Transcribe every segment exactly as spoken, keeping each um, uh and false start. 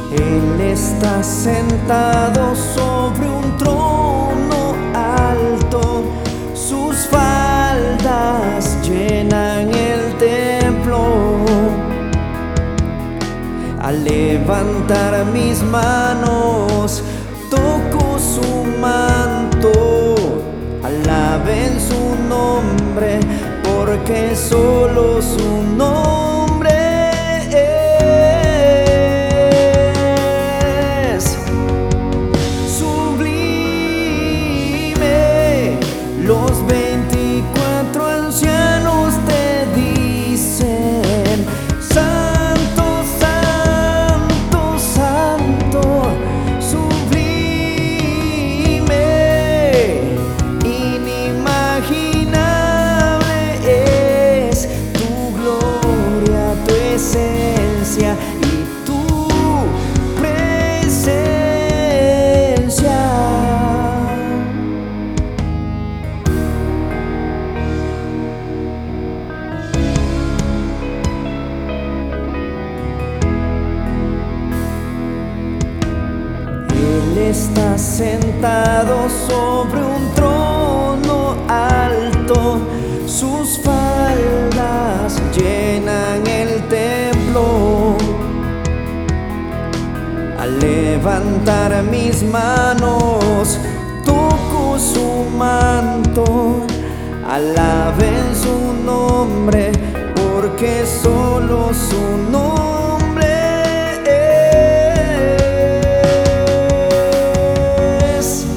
Él está sentado sobre un trono alto, sus faldas llenan el templo. Al levantar mis manos, toco su manto. Alaben su nombre, porque solo su nombre es sublime. Los veinticuatro ancianos te dicen: Santo, Santo, Santo. Sublime, inimaginable es tu gloria, tu esencia y tu presencia. Él está sentado sobre un trono alto, sus faldas llenan el templo. Al levantar mis manos, toco su manto. Alaben su nombre, porque solo su nombre es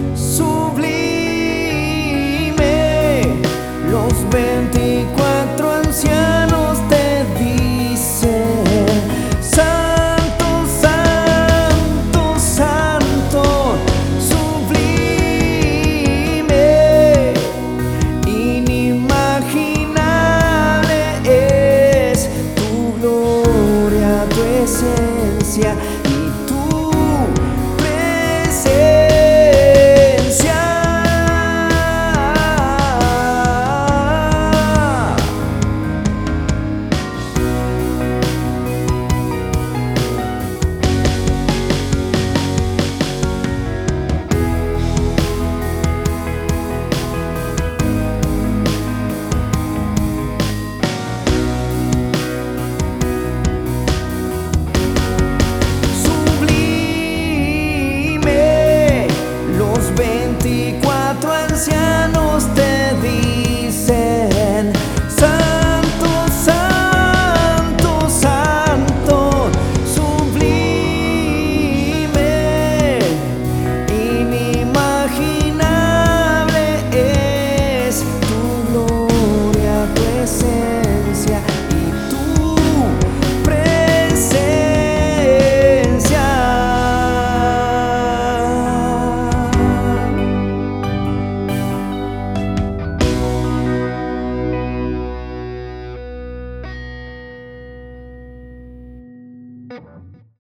sublime. Los veinticuatro ancianos te dicen: Santo, Santo, Santo. Sublime, inimaginable es tu gloria, tu esencia